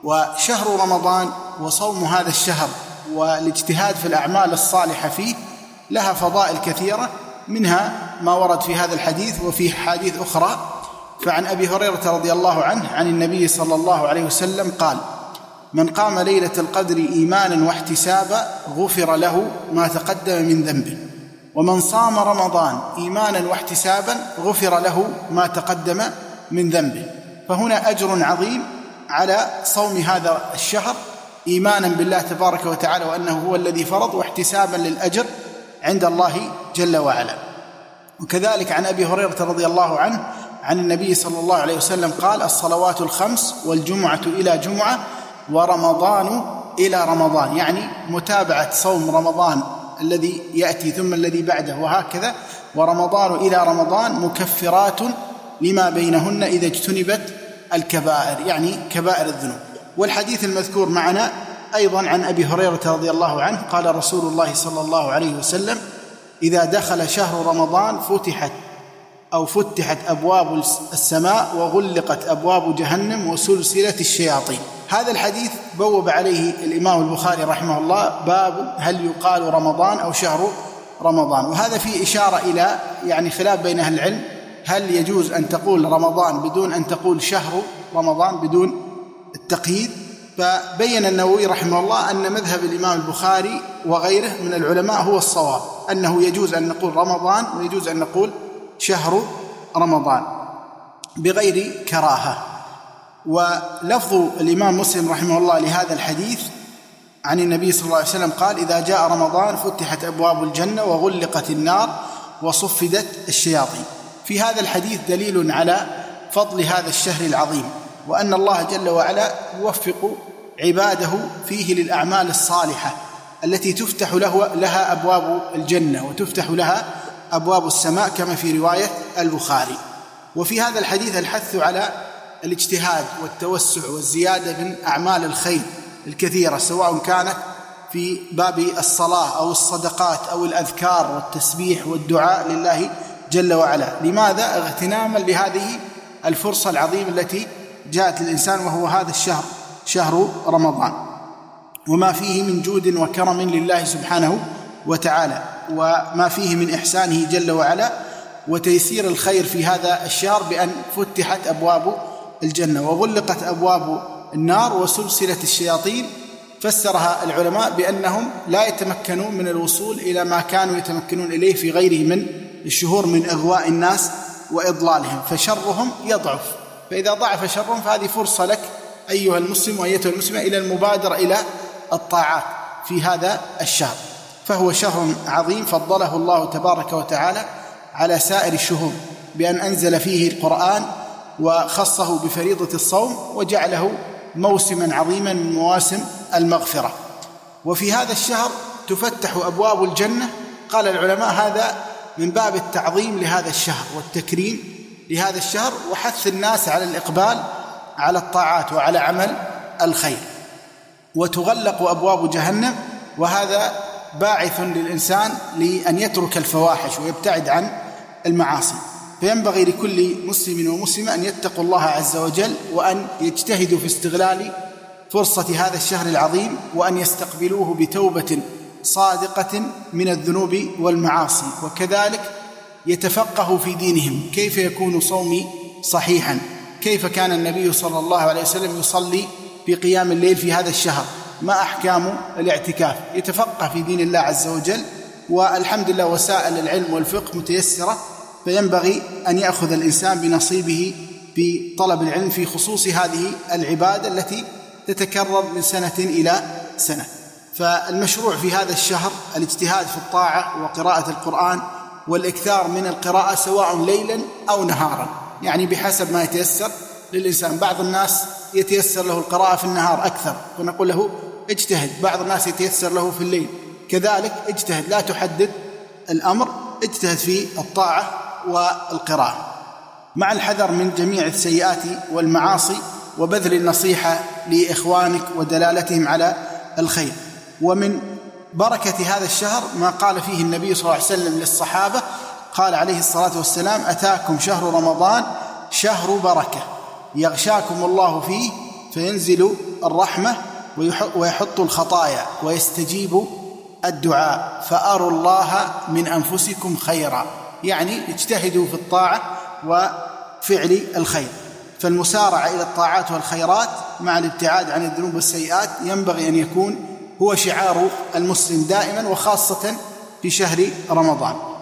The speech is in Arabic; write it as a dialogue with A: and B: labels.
A: وشهر رمضان وصوم هذا الشهر والاجتهاد في الأعمال الصالحة فيه لها فضائل كثيرة، منها ما ورد في هذا الحديث وفي حديث أخرى. فعن أبي هريرة رضي الله عنه عن النبي صلى الله عليه وسلم قال: من قام ليلة القدر إيمانا واحتسابا غفر له ما تقدم من ذنبه، ومن صام رمضان إيمانا واحتسابا غفر له ما تقدم من ذنبه. فهنا أجر عظيم على صوم هذا الشهر إيمانا بالله تبارك وتعالى وأنه هو الذي فرض، واحتسابا للأجر عند الله جل وعلا. وكذلك عن أبي هريرة رضي الله عنه عن النبي صلى الله عليه وسلم قال: الصلوات الخمس والجمعة إلى جمعة ورمضان إلى رمضان، يعني متابعة صوم رمضان الذي يأتي ثم الذي بعده وهكذا، ورمضان إلى رمضان مكفرات لما بينهن إذا اجتنبت الكبائر، يعني كبائر الذنوب. والحديث المذكور معنا أيضا عن أبي هريرة رضي الله عنه قال رسول الله صلى الله عليه وسلم: إذا دخل شهر رمضان فتحت أبواب السماء وغلقت أبواب جهنم وسلسلة الشياطين. هذا الحديث بوب عليه الإمام البخاري رحمه الله باب هل يقال رمضان أو شهر رمضان، وهذا فيه إشارة إلى يعني خلاف بين أهل العلم، هل يجوز أن تقول رمضان بدون أن تقول شهر رمضان بدون التقييد؟ فبين النووي رحمه الله أن مذهب الإمام البخاري وغيره من العلماء هو الصواب، أنه يجوز أن نقول رمضان ويجوز أن نقول شهر رمضان بغير كراهة. ولفظ الإمام مسلم رحمه الله لهذا الحديث عن النبي صلى الله عليه وسلم قال: إذا جاء رمضان فتحت أبواب الجنة وغلقت النار وصفدت الشياطين. في هذا الحديث دليل على فضل هذا الشهر العظيم، وأن الله جل وعلا يوفق عباده فيه للأعمال الصالحة التي تفتح لها أبواب الجنة وتفتح لها أبواب السماء كما في رواية البخاري. وفي هذا الحديث الحث على الاجتهاد والتوسع والزيادة من أعمال الخير الكثيرة، سواء كانت في باب الصلاة أو الصدقات أو الأذكار والتسبيح والدعاء لله جل وعلا. لماذا؟ اغتناما لهذه الفرصة العظيمة التي جاءت للإنسان، وهو هذا الشهر، شهر رمضان، وما فيه من جود وكرم لله سبحانه وتعالى، وما فيه من إحسانه جل وعلا وتيسير الخير في هذا الشهر بأن فتحت أبواب الجنة وغلقت أبواب النار وسلسلة الشياطين. فسرها العلماء بأنهم لا يتمكنون من الوصول إلى ما كانوا يتمكنون إليه في غيره من الشهور من إغواء الناس وإضلالهم، فشرهم يضعف. فإذا ضعف شرهم فهذه فرصة لك أيها المسلم وأيتها المسلمة إلى المبادرة إلى الطاعات في هذا الشهر. فهو شهر عظيم فضله الله تبارك وتعالى على سائر الشهور بأن أنزل فيه القرآن وخصه بفريضة الصوم وجعله موسما عظيما من مواسم المغفرة. وفي هذا الشهر تفتح أبواب الجنة. قال العلماء هذا من باب التعظيم لهذا الشهر والتكريم لهذا الشهر وحث الناس على الإقبال على الطاعات وعلى عمل الخير. وتغلق أبواب جهنم، وهذا باعث للإنسان لأن يترك الفواحش ويبتعد عن المعاصي. فينبغي لكل مسلم ومسلمة أن يتقوا الله عز وجل وأن يجتهدوا في استغلال فرصة هذا الشهر العظيم، وأن يستقبلوه بتوبة صادقة من الذنوب والمعاصي، وكذلك يتفقهوا في دينهم كيف يكون صومي صحيحا، كيف كان النبي صلى الله عليه وسلم يصلي في قيام الليل في هذا الشهر، ما أحكام الاعتكاف، يتفقه في دين الله عز وجل. والحمد لله وسائل العلم والفقه متيسرة، فينبغي أن يأخذ الإنسان بنصيبه في طلب العلم في خصوص هذه العبادة التي تتكرر من سنة إلى سنة. فالمشروع في هذا الشهر الاجتهاد في الطاعة وقراءة القرآن والإكثار من القراءة سواء ليلا أو نهارا، يعني بحسب ما يتيسر للإنسان. بعض الناس يتيسر له القراءة في النهار أكثر ونقول له اجتهد، بعض الناس يتيسر له في الليل، كذلك اجتهد، لا تحدد الأمر، اجتهد في الطاعة والقراءة مع الحذر من جميع السيئات والمعاصي وبذل النصيحة لإخوانك ودلالتهم على الخير. ومن بركة هذا الشهر ما قال فيه النبي صلى الله عليه وسلم للصحابة، قال عليه الصلاة والسلام: أتاكم شهر رمضان شهر بركة يغشاكم الله فيه فينزل الرحمة ويحط الخطايا ويستجيب الدعاء. فأروا الله من أنفسكم خيرا، يعني اجتهدوا في الطاعة وفعل الخير. فالمسارعة إلى الطاعات والخيرات مع الابتعاد عن الذنوب والسيئات ينبغي أن يكون هو شعار المسلم دائما، وخاصة في شهر رمضان.